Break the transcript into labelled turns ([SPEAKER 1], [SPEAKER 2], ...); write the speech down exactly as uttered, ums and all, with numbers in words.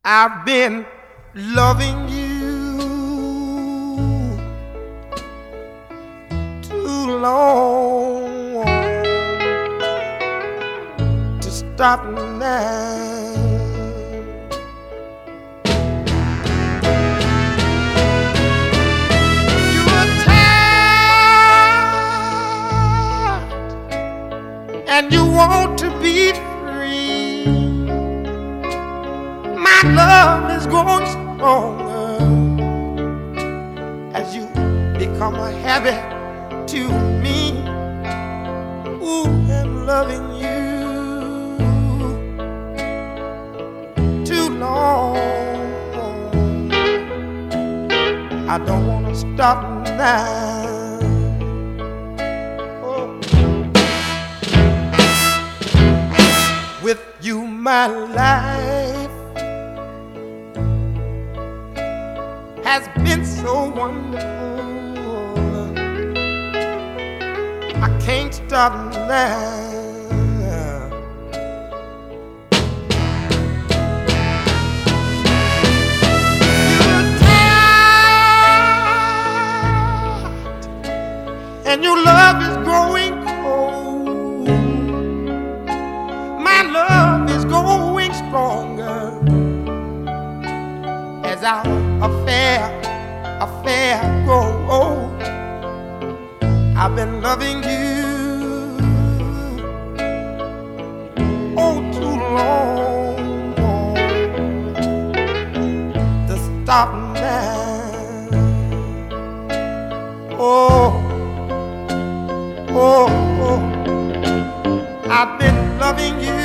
[SPEAKER 1] I've been loving you too long to stop now. You're tired and you want to be free. My love is growing stronger as you become a habit to me. Ooh, I'm loving you too long. I don't want to stop now. Oh. With you, my life has been so wonderful. I can't stop now. You're tired and your love is growing cold. My love is growing stronger as our affair, affair grow old. I've been loving you oh too long to stop now. Oh, oh, oh, I've been loving you